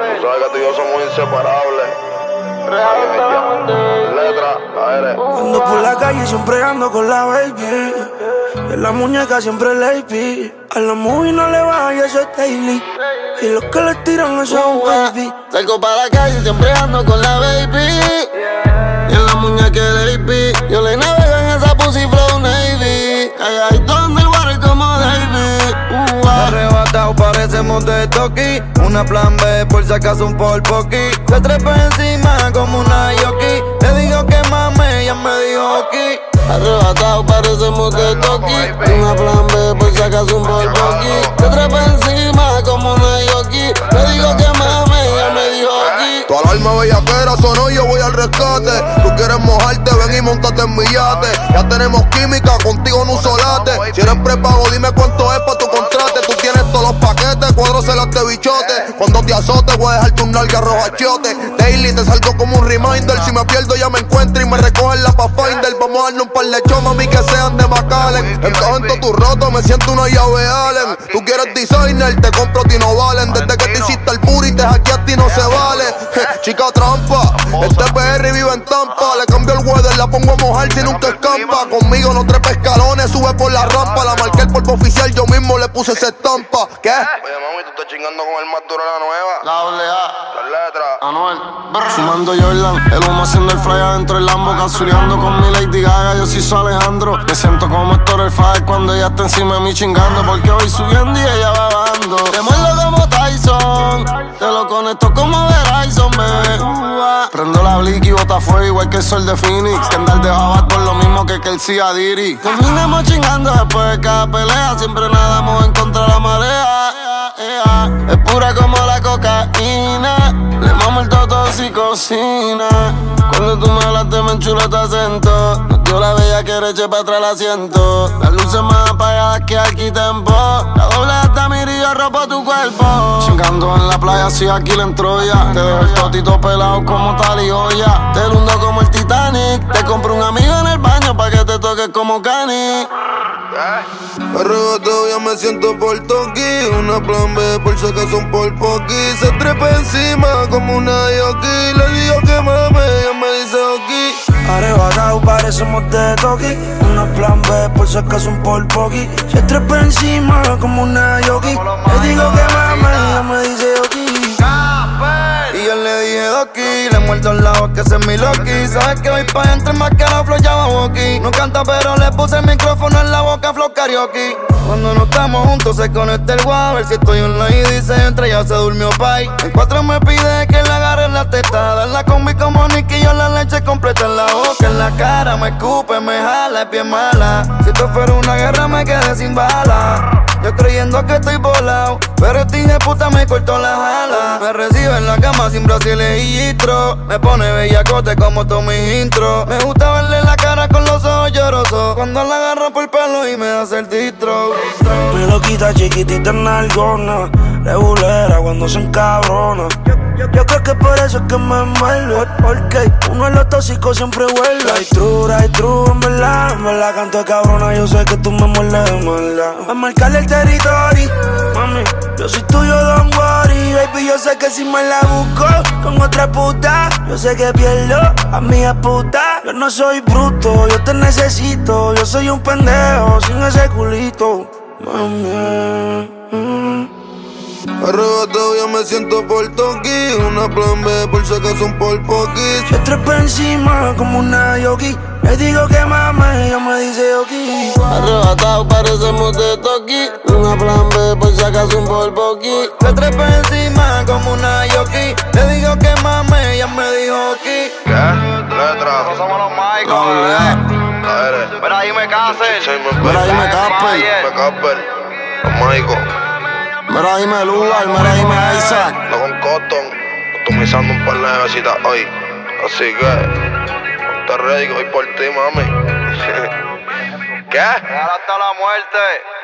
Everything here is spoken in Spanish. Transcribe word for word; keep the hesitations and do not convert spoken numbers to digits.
Tú sabes que tú y yo somos inseparables. Letra, aire. Ando por la calle siempre ando con la baby. En la muñeca siempre el A P. A la movie no le baja y eso es daily. Y los que le tiran eso es un baby. Salgo para la calle siempre ando con la baby. Y en la muñeca el A P. Yo le navego en esa pussy flow navy. Calladito en el water como David. uh, ah. Arrebatado parecemos de Toki. Una plan B por si acaso un por poqui. Se trepa encima como una yoki. Le digo que mame, ella me dijo aquí. Arrebatado parecemos de Toki. Una plan B por si acaso un por poqui. Se trepa encima como una yoki. Le digo que mame, ella me dijo aquí. Tu alarma bellaquera sonó y yo voy al rescate. Tú quieres mojarte, ven y montate en mi yate. Ya tenemos química, contigo no uso late. Si eres prepago, dime cuánto es pa' tu contrate. Tú tienes todos los paquetes, cuadros celas de bichote. Cuando te azote voy a dejarte un nalga rojachote. Daily te salgo como un reminder. Si me pierdo ya me encuentro y me recogen la Pathfinder. Vamos a darle un par de chos, mami, que sean de Macallen. Encajo en todo tu roto, me siento una llave Allen. Tú quieres designer, te compro, ti no valen. Desde que te hiciste el booty, te hackeé a ti no se vale. Chica trampa, este P R vive en Tampa. Le cambio el weather, la pongo a mojar si nunca escampa. Conmigo no trepa escalones, sube por la rampa. La marqué el polvo oficial, yo mismo le puse esa estampa. ¿Qué? Oye mami, tú estás chingando con el más duro de la nueva. La doble A, Las letras. Anuel, brr. Fumando Jordan, el humo haciendo el fly adentro del Lambo. Casuleando con mi Lady Gaga, yo sí soy Alejandro. Me siento como Héctor el Fader cuando ella está encima de mí chingando. Porque voy subiendo y ella va bajando. Te muerdo como Tyson, te lo conecto como Verizon, bebé. Uh, ah. Prendo la blick y bota fuego igual que el sol de Phoenix. Que andar de Jabat por lo mismo que Kelsey Adiri. Terminamos chingando después de cada pelea. Siempre nadamos en contra de la marea. Es pura como la cocaína. Le mamo el toto si cocina. Cuando tú me hablaste me enchulo tu acento. Nos dio la bella que eche para atrás el asiento. Las luces más apagadas que aquí tempo. La doble hasta mirillo ropo tu cuerpo. Chingando en la playa si aquí le entró ya. Te dejo el totito pelado como tal y olla. Te lundo como el Titanic. Te compro un amigo en el baño pa' que te toques como Cani. Arrebatado ya me siento por Toki. Una plan B por si acaso un por poqui. Se trepa encima como una yoki. Le digo que mame, ella me dice ok. Arrebatado parecemos de Toki. Una plan B por si acaso un por poqui. Se trepa encima como una yoki. Le digo que mame, ella me dice ok. Y yo le dije Doki, le muerdo en la boca, ese es mi Loki. Sabes que voy pa' entre más que la flow ya va aquí. No canta pero le puse el micrófono en la boca, flow karaoke. Cuando no estamos juntos se conecta el guau. A ver si estoy online y dice entre ya se durmió pay. En cuatro me pide que le agarre la teta. Darla con mi como Nicky, yo la leche completa en la boca, en la cara. Me escupe, me jala, es bien mala. Si esto fuera una guerra me quedé sin bala. Yo creyendo que estoy volado, pero este hijo de puta me cortó las alas. Me recibe en la cama sin brasiles y gistro. Me pone bellacote como todos mis intros. Me gusta verle la cara con los ojos llorosos. Cuando la agarro por el pelo y me hace el distro. Me lo quita chiquitita en algona. Regulera cuando se encabrona. Yo, yo creo que por eso es que me envuelve. Porque uno en los tóxicos siempre vuelve. Right true, right true, en verdad. En verdad canto de cabrona, yo sé que tú me muerdes de maldad. A marcarle el territorio, mami, yo soy tuyo, don't worry. Baby, yo sé que si me la busco con otra puta, yo sé que pierdo a mi puta. Yo no soy bruto, yo te necesito. Yo soy un pendejo sin ese culito, mami. mm. Arrebatado ya me siento por Toki. Una plan B por si acaso un por poqui. Se trepa encima como una yoki. Le digo que mame, ella me dice ok. Arrebatado parecemos de Toki. Una plan B por si acaso un por poqui. Se trepa encima como una yoki. Le digo que mame, ella me dijo ok. ¿Qué? Letra. Nosotros somos los Michael. Doble A. Aire. Pero ahí me casé. Mira ahí me Casper. Me Casper. Los mágicos. Mira ahí me Lugar, mira ahí me Isaac. No con Cotton. Optimizando un par de besitas hoy. Así que te ready que voy por ti, mami. ¿Qué? Hasta la muerte.